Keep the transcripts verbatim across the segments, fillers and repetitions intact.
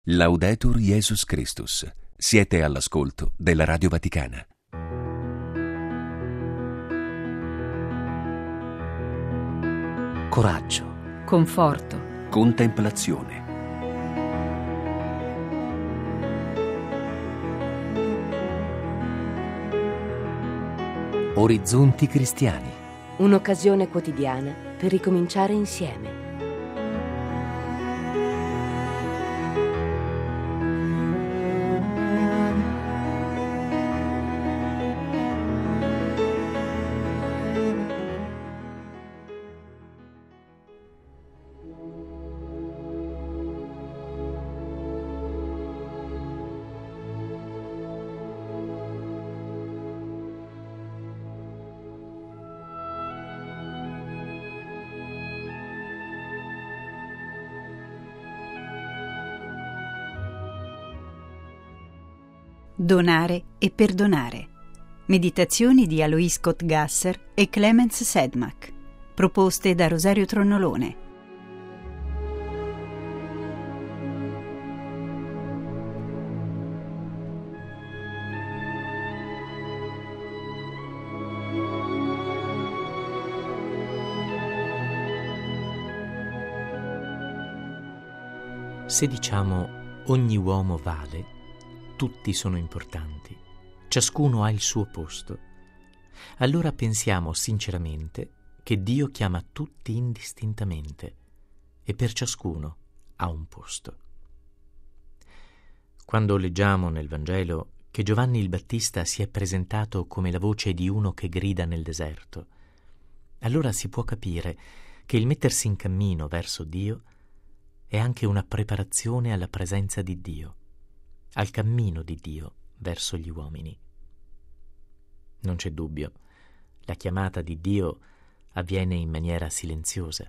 Laudetur Jesus Christus. Siete all'ascolto della Radio Vaticana. Coraggio, conforto, Contemplazione. orizzonti cristiani. Un'occasione quotidiana per ricominciare insieme. Donare e perdonare. Meditazioni di Alois Kotgasser e Clemens Sedmak, proposte da Rosario Tronnolone. Se diciamo ogni uomo vale, tutti sono importanti, ciascuno ha il suo posto, allora pensiamo sinceramente che Dio chiama tutti indistintamente e per ciascuno ha un posto. Quando leggiamo nel Vangelo che Giovanni il Battista si è presentato come la voce di uno che grida nel deserto, allora si può capire che il mettersi in cammino verso Dio è anche una preparazione alla presenza di Dio, al cammino di Dio verso gli uomini. Non c'è dubbio, la chiamata di Dio avviene in maniera silenziosa.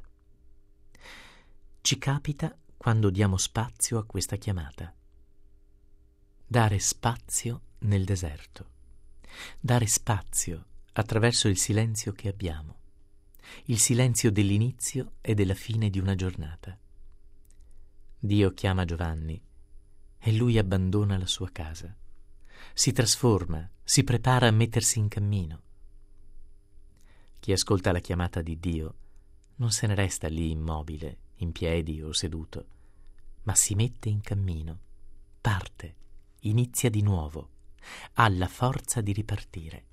Ci capita quando diamo spazio a questa chiamata. Dare spazio nel deserto, dare spazio attraverso il silenzio che abbiamo, il silenzio dell'inizio e della fine di una giornata. Dio chiama Giovanni e lui abbandona la sua casa, si trasforma, si prepara a mettersi in cammino. Chi ascolta la chiamata di Dio non se ne resta lì immobile, in piedi o seduto, ma si mette in cammino, parte, inizia di nuovo, ha la forza di ripartire.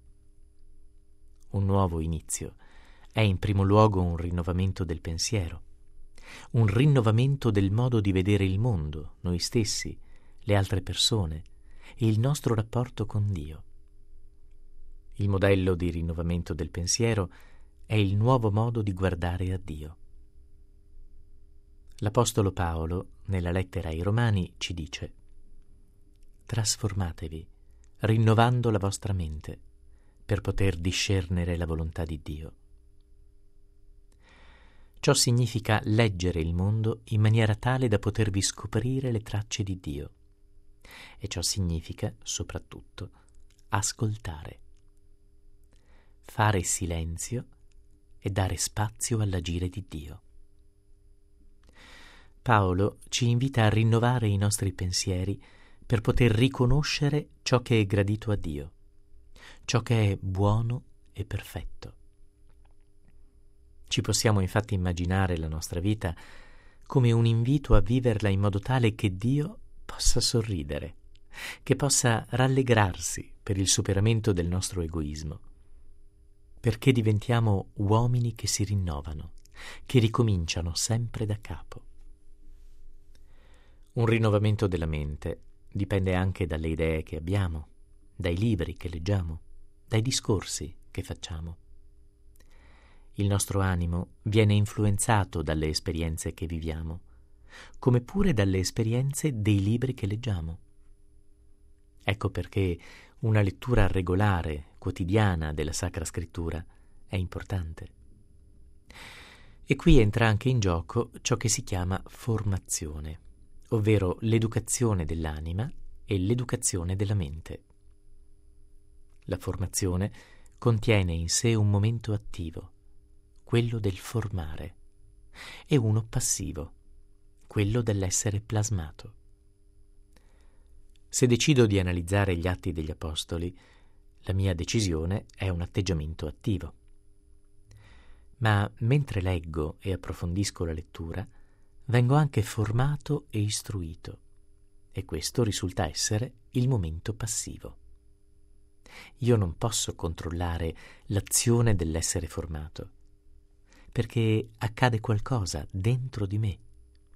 Un nuovo inizio è in primo luogo un rinnovamento del pensiero, un rinnovamento del modo di vedere il mondo, noi stessi, le altre persone e il nostro rapporto con Dio. Il modello di rinnovamento del pensiero è il nuovo modo di guardare a Dio. L'Apostolo Paolo, nella lettera ai Romani, ci dice: trasformatevi, rinnovando la vostra mente, per poter discernere la volontà di Dio. Ciò significa leggere il mondo in maniera tale da potervi scoprire le tracce di Dio. E ciò significa, soprattutto, ascoltare. Fare silenzio e dare spazio all'agire di Dio. Paolo ci invita a rinnovare i nostri pensieri per poter riconoscere ciò che è gradito a Dio, ciò che è buono e perfetto. Ci possiamo infatti immaginare la nostra vita come un invito a viverla in modo tale che Dio possa sorridere, che possa rallegrarsi per il superamento del nostro egoismo, perché diventiamo uomini che si rinnovano, che ricominciano sempre da capo. Un rinnovamento della mente dipende anche dalle idee che abbiamo, dai libri che leggiamo, dai discorsi che facciamo. Il nostro animo viene influenzato dalle esperienze che viviamo, come pure dalle esperienze dei libri che leggiamo. Ecco perché una lettura regolare, quotidiana della Sacra Scrittura è importante. E qui entra anche in gioco ciò che si chiama formazione, ovvero l'educazione dell'anima e l'educazione della mente. La formazione contiene in sé un momento attivo, quello del formare, e uno passivo, quello dell'essere plasmato. Se decido di analizzare gli Atti degli Apostoli, la mia decisione è un atteggiamento attivo. Ma mentre leggo e approfondisco la lettura, vengo anche formato e istruito, e questo risulta essere il momento passivo. Io non posso controllare l'azione dell'essere formato, perché accade qualcosa dentro di me.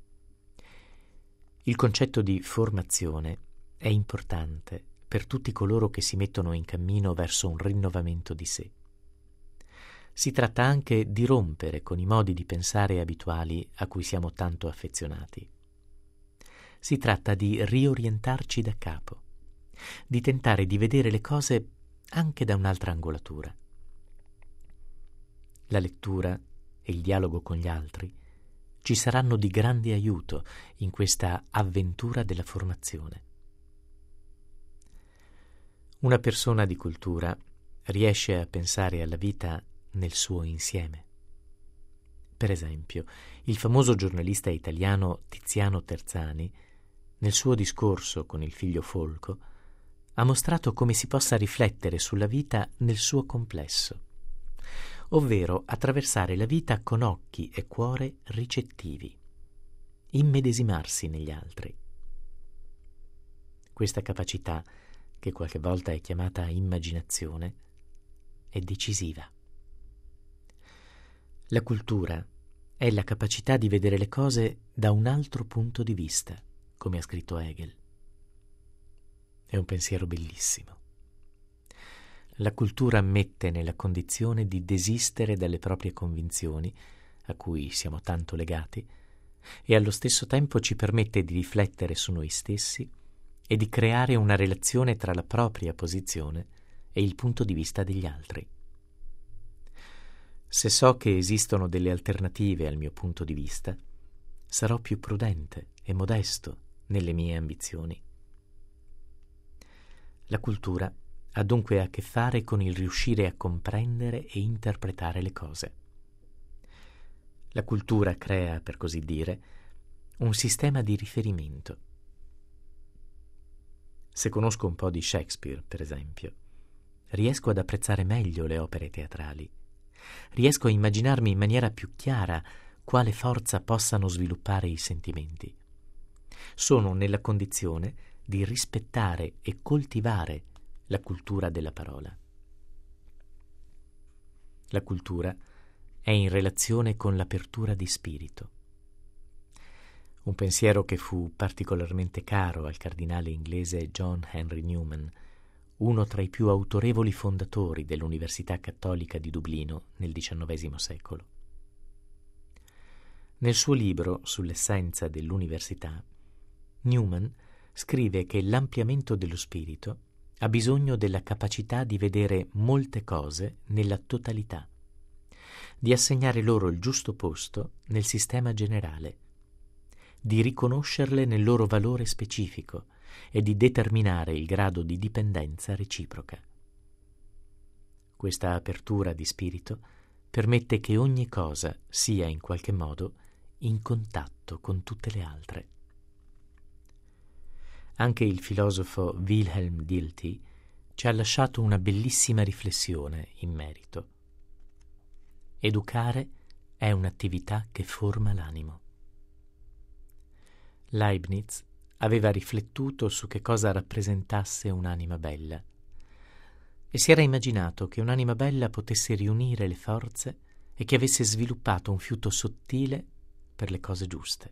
Il concetto di formazione è importante per tutti coloro che si mettono in cammino verso un rinnovamento di sé. Si tratta anche di rompere con i modi di pensare abituali a cui siamo tanto affezionati. Si tratta di riorientarci da capo, di tentare di vedere le cose anche da un'altra angolatura. La lettura e il dialogo con gli altri ci saranno di grande aiuto in questa avventura della formazione. Una persona di cultura riesce a pensare alla vita nel suo insieme. Per esempio, il famoso giornalista italiano Tiziano Terzani, nel suo discorso con il figlio Folco, ha mostrato come si possa riflettere sulla vita nel suo complesso, ovvero attraversare la vita con occhi e cuore ricettivi, immedesimarsi negli altri. Questa capacità, che qualche volta è chiamata immaginazione, è decisiva. La cultura è la capacità di vedere le cose da un altro punto di vista, come ha scritto Hegel. È un pensiero bellissimo. La cultura mette nella condizione di desistere dalle proprie convinzioni, a cui siamo tanto legati, e allo stesso tempo ci permette di riflettere su noi stessi e di creare una relazione tra la propria posizione e il punto di vista degli altri. Se so che esistono delle alternative al mio punto di vista, sarò più prudente e modesto nelle mie ambizioni. La cultura ha dunque a che fare con il riuscire a comprendere e interpretare le cose. La cultura crea, per così dire, un sistema di riferimento. Se conosco un po' di Shakespeare, per esempio, riesco ad apprezzare meglio le opere teatrali. Riesco a immaginarmi in maniera più chiara quale forza possano sviluppare i sentimenti. Sono nella condizione di rispettare e coltivare la cultura della parola. La cultura è in relazione con l'apertura di spirito. Un pensiero che fu particolarmente caro al cardinale inglese John Henry Newman, uno tra i più autorevoli fondatori dell'Università Cattolica di Dublino nel diciannovesimo secolo. Nel suo libro sull'essenza dell'università, Newman scrive che l'ampliamento dello spirito ha bisogno della capacità di vedere molte cose nella totalità, di assegnare loro il giusto posto nel sistema generale, di riconoscerle nel loro valore specifico e di determinare il grado di dipendenza reciproca. Questa apertura di spirito permette che ogni cosa sia in qualche modo in contatto con tutte le altre. Anche il filosofo Wilhelm Dilthey ci ha lasciato una bellissima riflessione in merito. Educare è un'attività che forma l'animo. Leibniz aveva riflettuto su che cosa rappresentasse un'anima bella e si era immaginato che un'anima bella potesse riunire le forze e che avesse sviluppato un fiuto sottile per le cose giuste.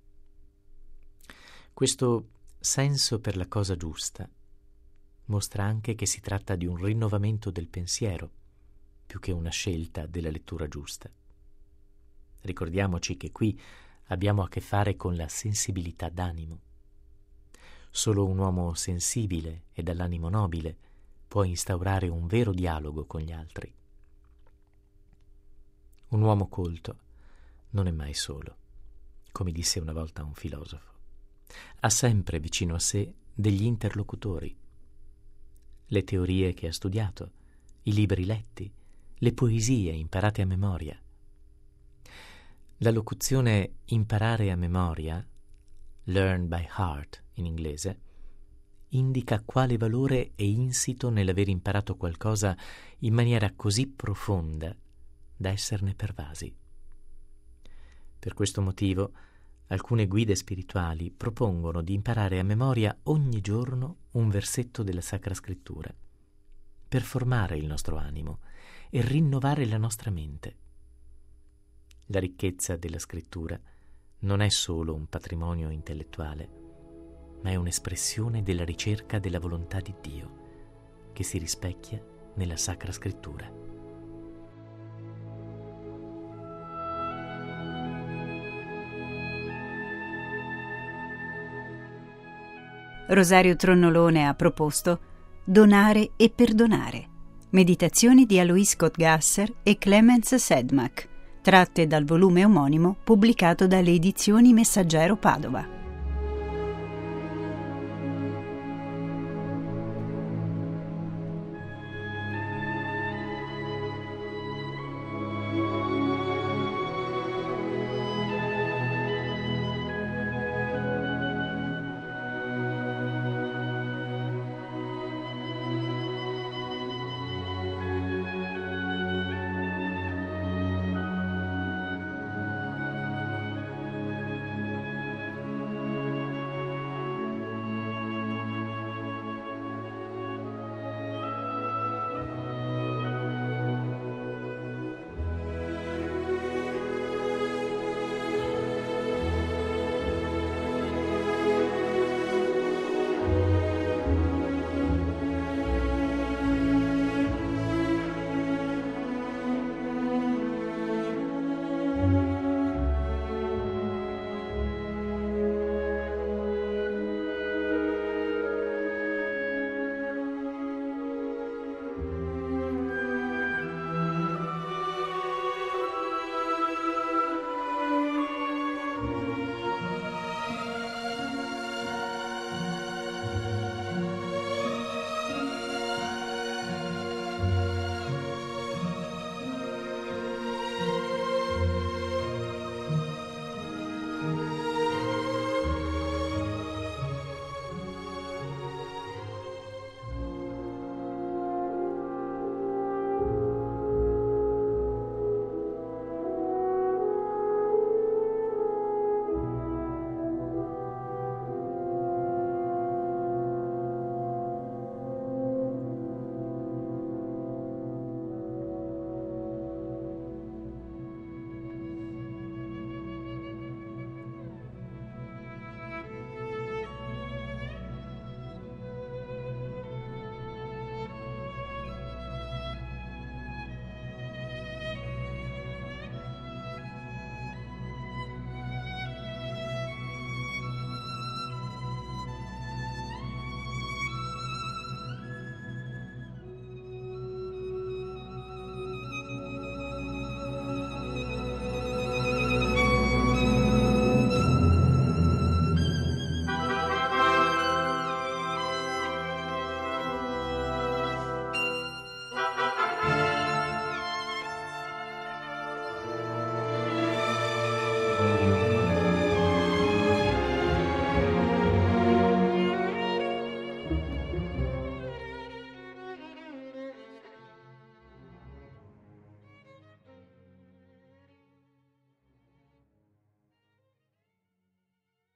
Questo senso per la cosa giusta mostra anche che si tratta di un rinnovamento del pensiero più che una scelta della lettura giusta. Ricordiamoci che qui abbiamo a che fare con la sensibilità d'animo. Solo un uomo sensibile e dall'animo nobile può instaurare un vero dialogo con gli altri. Un uomo colto non è mai solo, come disse una volta un filosofo. Ha sempre vicino a sé degli interlocutori. Le teorie che ha studiato, i libri letti, le poesie imparate a memoria. La locuzione imparare a memoria, learn by heart in inglese, indica quale valore è insito nell'aver imparato qualcosa in maniera così profonda da esserne pervasi. Per questo motivo, alcune guide spirituali propongono di imparare a memoria ogni giorno un versetto della Sacra Scrittura, per formare il nostro animo e rinnovare la nostra mente. La ricchezza della Scrittura non è solo un patrimonio intellettuale, ma è un'espressione della ricerca della volontà di Dio, che si rispecchia nella Sacra Scrittura. Rosario Tronnolone ha proposto Donare e perdonare. Meditazioni di Alois Scott-Gasser e Clemens Sedmak, tratte dal volume omonimo pubblicato dalle edizioni Messaggero Padova.